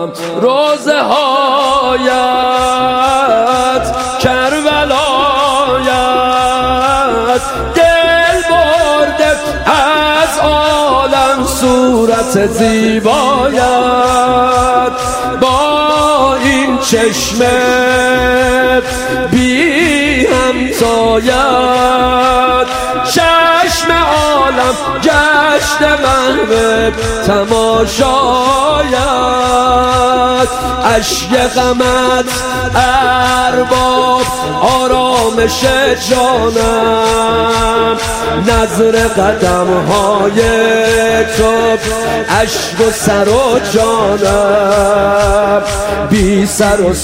روزه هایت کربلایت دل برده از عالم صورت زیبایت با این چشم بی همتایت چشم عالم گشت محو تماشایت اشک غمت ارباب آرامش جانم نظر قدم های تو اشک و سر و جانم بی سر و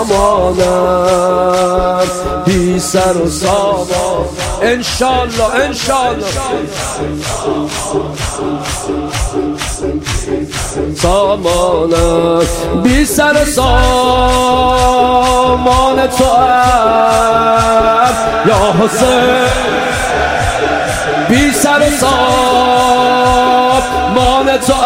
سامانم بی سر و سامان انشالله انشالله سامانم بی سر و سامان تو یا حسین بی سر و سامان تو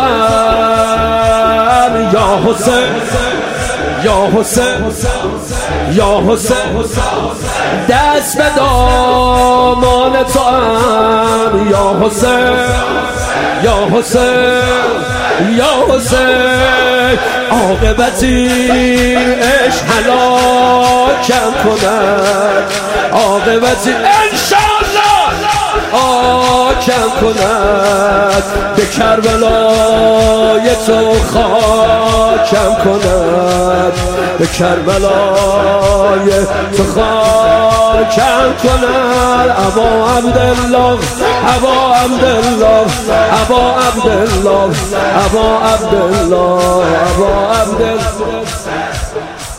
یا حسین یا حسین یا حسین دست به دامان تو یا حسین یا حسین یا حسین عاقبتی عشق هلاکم کند عاقبتی انشالله حاکم کند به کربلای تو خاکم کند به کربلای تو خاکم کند ابا عبدالله ابا عبدالله ابا عبدالله ابا عبدالله ابا عبدالله